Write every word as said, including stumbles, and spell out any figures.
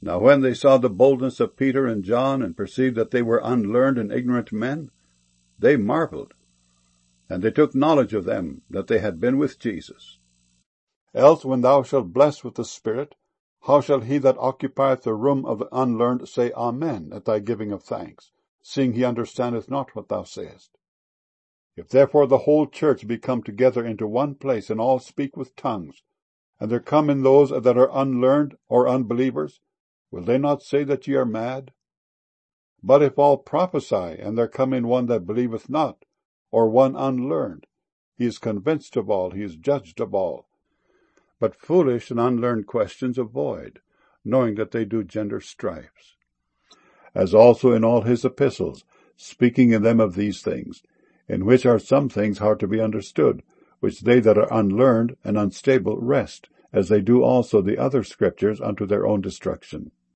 Now when they saw the boldness of Peter and John, and perceived that they were unlearned and ignorant men, they marveled, and they took knowledge of them that they had been with Jesus. Else when thou shalt bless with the Spirit, how shall he that occupieth the room of the unlearned say Amen at thy giving of thanks, seeing he understandeth not what thou sayest? If therefore the whole church be come together into one place, and all speak with tongues, and there come in those that are unlearned or unbelievers, will they not say that ye are mad? But if all prophesy, and there come in one that believeth not, or one unlearned, he is convinced of all, he is judged of all. But foolish and unlearned questions avoid, knowing that they do gender strifes. As also in all his epistles, speaking in them of these things, in which are some things hard to be understood, which they that are unlearned and unstable wrest, as they do also the other scriptures unto their own destruction.